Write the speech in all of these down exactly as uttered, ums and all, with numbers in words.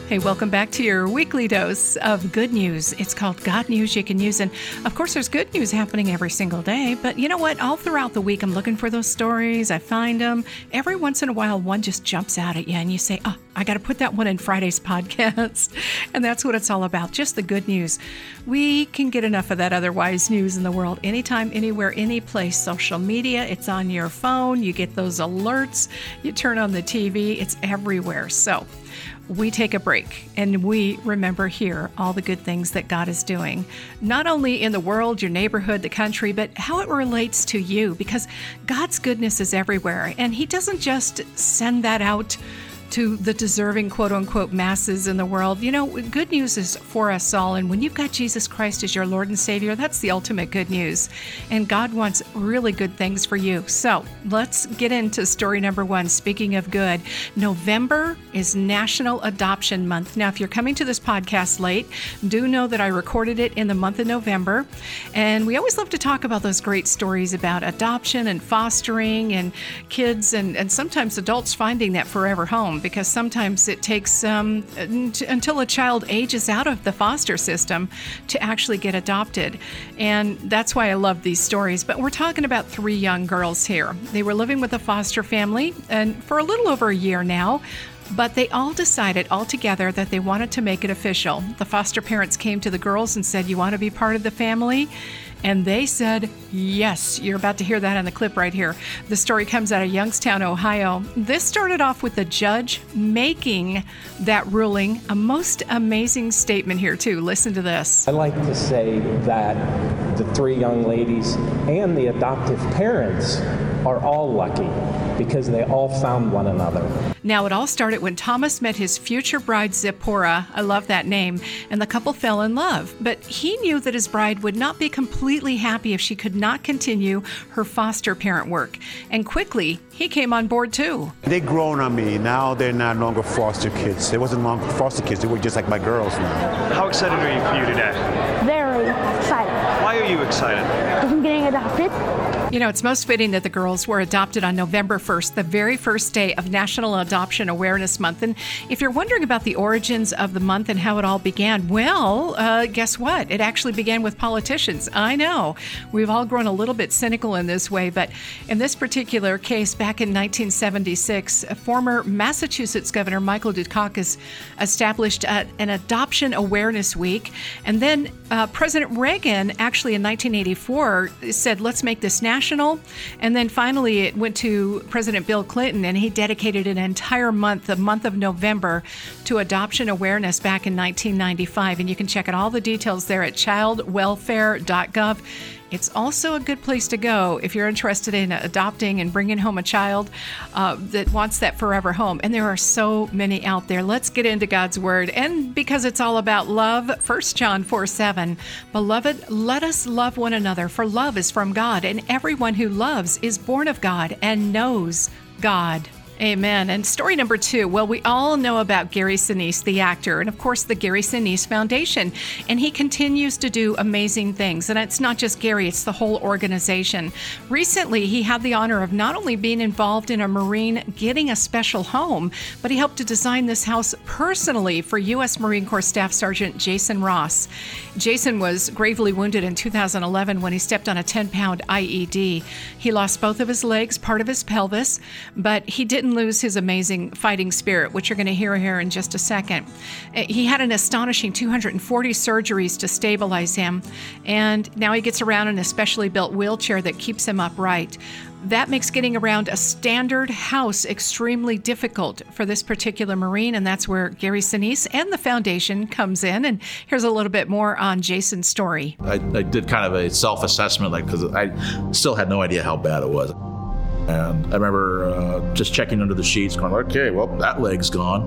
Hey, welcome back to your weekly dose of good news. It's called God News You Can Use. And of course, there's good news happening every single day. But you know what? All throughout the week, I'm looking for those stories. I find them. Every once in a while, one just jumps out at you and you say, oh, I got to put that one in Friday's podcast. And that's what it's all about. Just the good news. We can get enough of that otherwise news in the world anytime, anywhere, any place. Social media, it's on your phone. You get those alerts. You turn on the T V. It's everywhere. So we take a break and we remember here all the good things that God is doing, not only in the world, your neighborhood, the country, but how it relates to you, because God's goodness is everywhere. And He doesn't just send that out to the deserving, quote unquote, masses in the world. You know, good news is for us all. And when you've got Jesus Christ as your Lord and Savior, that's the ultimate good news. And God wants really good things for you. So let's get into story number one. Speaking of good, November is National Adoption Month. Now, if you're coming to this podcast late, do know that I recorded it in the month of November. And we always love to talk about those great stories about adoption and fostering and kids and, and sometimes adults finding that forever home, because sometimes it takes um, t- until a child ages out of the foster system to actually get adopted. And that's why I love these stories. But we're talking about three young girls here. They were living with a foster family and for a little over a year now. But they all decided all together that they wanted to make it official. The foster parents came to the girls and said, "You want to be part of the family?" And they said, yes. You're about to hear that in the clip right here. The story comes out of Youngstown, Ohio. This started off with the judge making that ruling. A most amazing statement here, too. Listen to this. I like to say that the three young ladies and the adoptive parents are all lucky because they all found one another. Now, it all started when Thomas met his future bride, Zipporah. I love that name. And the couple fell in love. But he knew that his bride would not be completely happy if she could not continue her foster parent work. And quickly, he came on board too. They've grown on me. Now they're not longer foster kids. They wasn't longer foster kids. They were just like my girls now. How excited are you for you today? Very excited. Why are you excited? Because I'm getting adopted. You know, it's most fitting that the girls were adopted on November first, the very first day of National Adoption Awareness Month. And if you're wondering about the origins of the month and how it all began, well, uh, guess what? It actually began with politicians. I know. We've all grown a little bit cynical in this way, but in this particular case, back in nineteen seventy-six, former Massachusetts Governor Michael Dukakis established uh, an Adoption Awareness Week. And then uh, President Reagan, actually in nineteen eighty-four, said, let's make this national. And then finally it went to President Bill Clinton, and he dedicated an entire month, the month of November, to adoption awareness back in nineteen ninety-five. And you can check out all the details there at child welfare dot gov. It's also a good place to go if you're interested in adopting and bringing home a child uh, that wants that forever home. And there are so many out there. Let's get into God's Word. And because it's all about love, First John four seven, Beloved, let us love one another, for love is from God, and everyone who loves is born of God and knows God. Amen. And story number two. Well, we all know about Gary Sinise, the actor, and of course the Gary Sinise Foundation. And he continues to do amazing things. And it's not just Gary, it's the whole organization. Recently, he had the honor of not only being involved in a Marine getting a special home, but he helped to design this house personally for U S Marine Corps Staff Sergeant Jason Ross. Jason was gravely wounded in two thousand eleven when he stepped on a ten-pound I E D. He lost both of his legs, part of his pelvis, but he didn't lose his amazing fighting spirit, which you're going to hear here in just a second. He had an astonishing two hundred forty surgeries to stabilize him, and now he gets around in a specially built wheelchair that keeps him upright. That makes getting around a standard house extremely difficult for this particular Marine, and that's where Gary Sinise and the foundation comes in. And here's a little bit more on Jason's story. I, I did kind of a self-assessment, like, because I still had no idea how bad it was. And I remember uh, just checking under the sheets, going, okay, well, that leg's gone.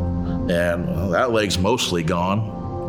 And well, that leg's mostly gone.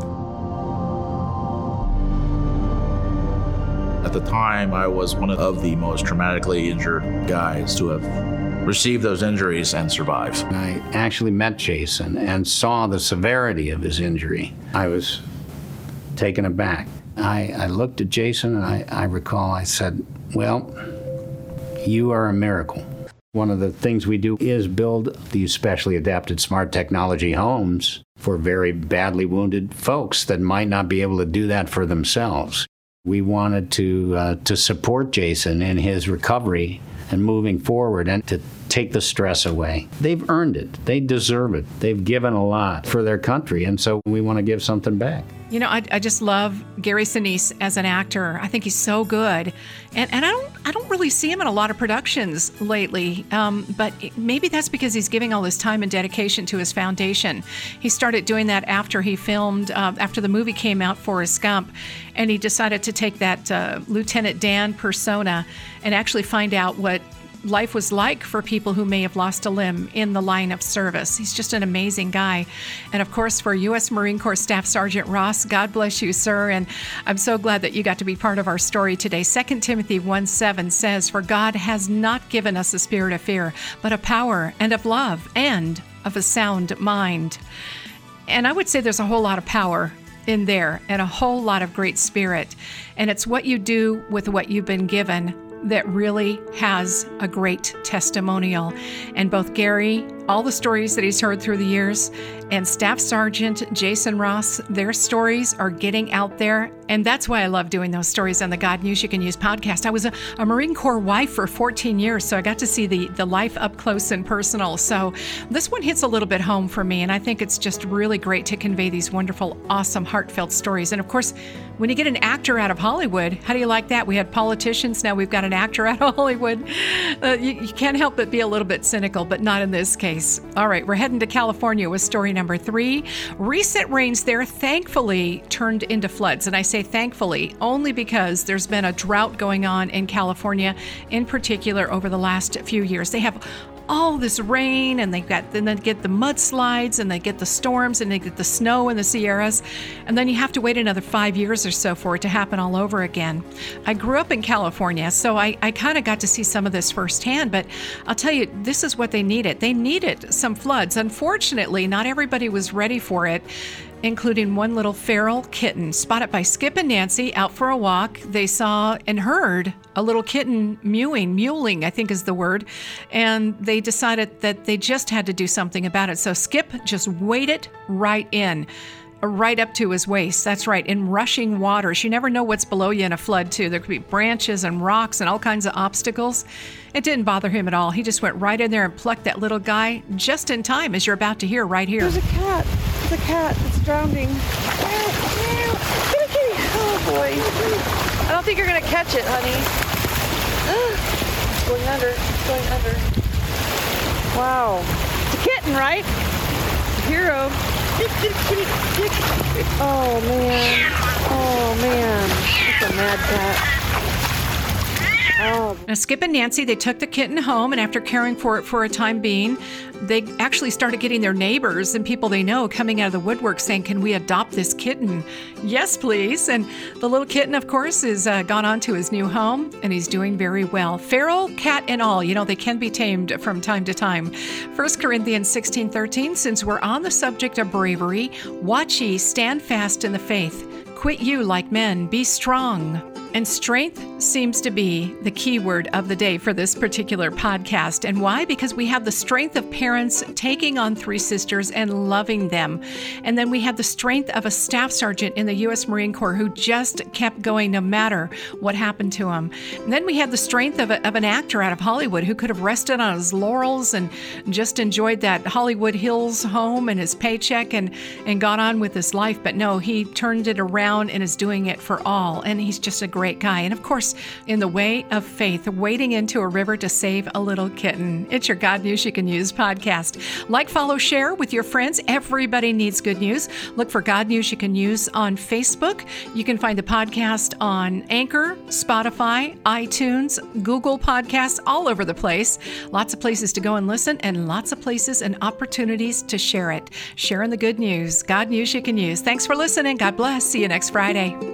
At the time, I was one of the most traumatically injured guys to have received those injuries and survive. I actually met Jason and saw the severity of his injury. I was taken aback. I, I looked at Jason and I, I recall I said, well, you are a miracle. One of the things we do is build these specially adapted smart technology homes for very badly wounded folks that might not be able to do that for themselves. We wanted to uh, to support Jason in his recovery and moving forward and to take the stress away. They've earned it. They deserve it. They've given a lot for their country, and so we want to give something back. You know, I, I just love Gary Sinise as an actor. I think he's so good, and and I don't I don't really see him in a lot of productions lately. Um, but it, maybe that's because he's giving all his time and dedication to his foundation. He started doing that after he filmed uh, after the movie came out, Forrest Gump, and he decided to take that uh, Lieutenant Dan persona and actually find out what life was like for people who may have lost a limb in the line of service. He's just an amazing guy. And of course, for U S Marine Corps Staff Sergeant Ross, God bless you, sir. And I'm so glad that you got to be part of our story today. Second Timothy one seven says, "For God has not given us a spirit of fear, but of power and of love and of a sound mind." And I would say there's a whole lot of power in there and a whole lot of great spirit. And it's what you do with what you've been given that really has a great testimonial. And both Gary, all the stories that he's heard through the years, and Staff Sergeant Jason Ross, their stories are getting out there. And that's why I love doing those stories on the God News You Can Use podcast. I was a, a Marine Corps wife for fourteen years, so I got to see the, the life up close and personal. So this one hits a little bit home for me, and I think it's just really great to convey these wonderful, awesome, heartfelt stories. And of course, when you get an actor out of Hollywood, how do you like that? We had politicians, now we've got an actor out of Hollywood. Uh, you, you can't help but be a little bit cynical, but not in this case. All right, we're heading to California with story number three. Recent rains there thankfully turned into floods. And I say thankfully only because there's been a drought going on in California, in particular over the last few years. They have all this rain, and they got then they get the mudslides, and they get the storms, and they get the snow in the Sierras, and then you have to wait another five years or so for it to happen all over again. I grew up in California, so I, I kind of got to see some of this firsthand, but I'll tell you, this is what they needed. They needed some floods. Unfortunately, not everybody was ready for it, including one little feral kitten spotted by Skip and Nancy out for a walk. They saw and heard a little kitten mewing, mewling, I think is the word, and they decided that they just had to do something about it. So Skip just waded right in, right up to his waist. That's right, in rushing waters. You never know what's below you in a flood, too. There could be branches and rocks and all kinds of obstacles. It didn't bother him at all. He just went right in there and plucked that little guy just in time, as you're about to hear right here. There's a cat. There's a cat that's drowning. Kitty, kitty. Oh, boy. I don't think you're going to catch it, honey. It's going under. It's going under. Wow. It's a kitten, right? It's a hero. Oh, man. Oh, man. It's a mad cat. Oh. Now, Skip and Nancy, they took the kitten home, and after caring for it for a time being, they actually started getting their neighbors and people they know coming out of the woodwork saying, "Can we adopt this kitten?" Yes, please. And the little kitten, of course, has uh, gone on to his new home, and he's doing very well. Feral cat and all, you know, they can be tamed from time to time. First Corinthians sixteen thirteen, since we're on the subject of bravery, watch ye, stand fast in the faith. Quit you like men, be strong. And strength seems to be the key word of the day for this particular podcast. And why? Because we have the strength of parents taking on three sisters and loving them. And then we have the strength of a staff sergeant in the U S Marine Corps who just kept going no matter what happened to him. And then we have the strength of, a, of an actor out of Hollywood who could have rested on his laurels and just enjoyed that Hollywood Hills home and his paycheck and, and got on with his life. But no, he turned it around and is doing it for all. And he's just a great Great guy. And of course, in the way of faith, wading into a river to save a little kitten. It's your God News You Can Use podcast. Like, follow, share with your friends. Everybody needs good news. Look for God News You Can Use on Facebook. You can find the podcast on Anchor, Spotify, iTunes, Google Podcasts, all over the place. Lots of places to go and listen, and lots of places and opportunities to share it. Sharing the good news. God News You Can Use. Thanks for listening. God bless. See you next Friday.